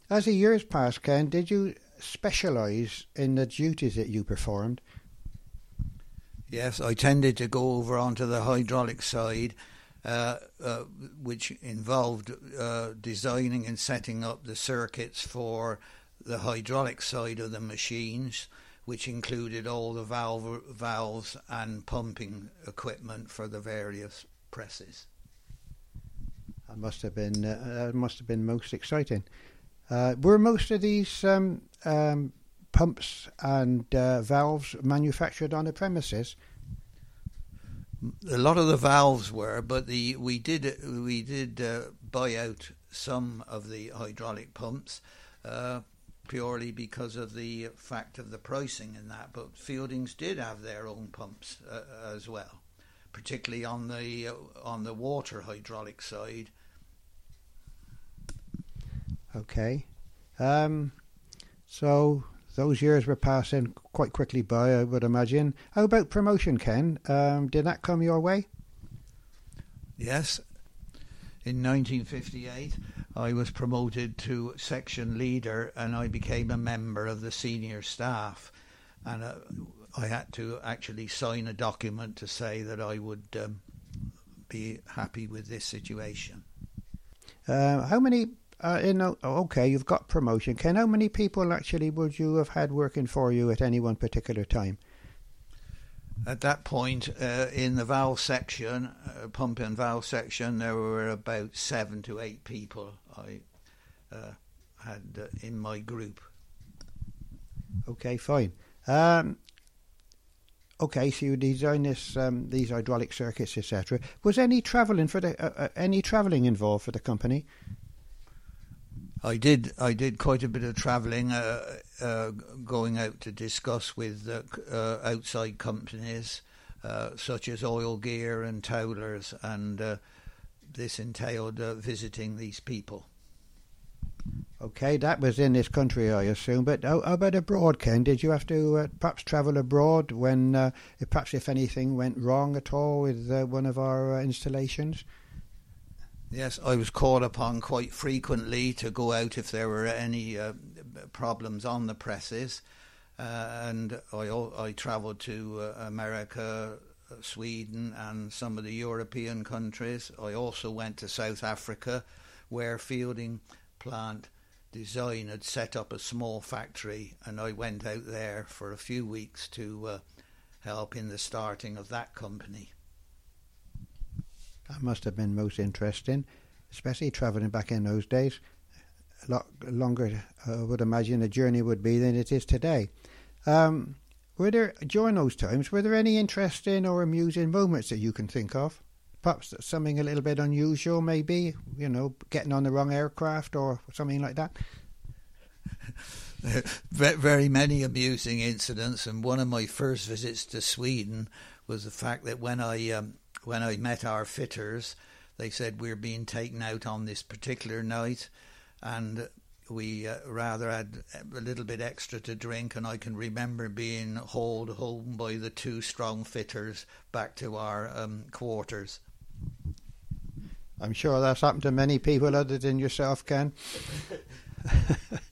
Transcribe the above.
As the years passed, Ken, did you specialise in the duties that you performed? Yes, I tended to go over onto the hydraulic side, which involved designing and setting up the circuits for the hydraulic side of the machines, which included all the valves and pumping equipment for the various presses. That must have been most exciting. Were most of these pumps and valves manufactured on the premises? A lot of the valves were, but we did buy out some of the hydraulic pumps purely because of the fact of the pricing in that. But Fieldings did have their own pumps as well, particularly on the water hydraulic side. Okay. So those years were passing quite quickly by, I would imagine. How about promotion, Ken? Did that come your way? Yes. In 1958, I was promoted to section leader and I became a member of the senior staff. And I had to actually sign a document to say that I would be happy with this situation. How many... okay, you've got promotion. Ken, how many people actually would you have had working for you at any one particular time? At that point, in the valve section, pump and valve section, there were about 7 to 8 people I had in my group. Okay, fine. Okay, so you designed these hydraulic circuits, etc. Was any travelling involved for the company? I did quite a bit of travelling, going out to discuss with outside companies such as Oil Gear and Towlers, and this entailed visiting these people. Okay, that was in this country, I assume. But how about abroad, Ken? Did you have to perhaps travel abroad when, perhaps if anything went wrong at all with one of our installations? Yes, I was called upon quite frequently to go out if there were any problems on the presses, and I travelled to America, Sweden and some of the European countries. I also went to South Africa, where Fielding Plant Design had set up a small factory, and I went out there for a few weeks to help in the starting of that company. That must have been most interesting, especially travelling back in those days. A lot longer, I would imagine, the journey would be than it is today. During those times, were there any interesting or amusing moments that you can think of? Perhaps something a little bit unusual, maybe, getting on the wrong aircraft or something like that? Very many amusing incidents, and one of my first visits to Sweden was the fact that when I met our fitters, they said we're being taken out on this particular night, and we rather had a little bit extra to drink, and I can remember being hauled home by the 2 strong fitters back to our quarters. I'm sure that's happened to many people other than yourself, Ken.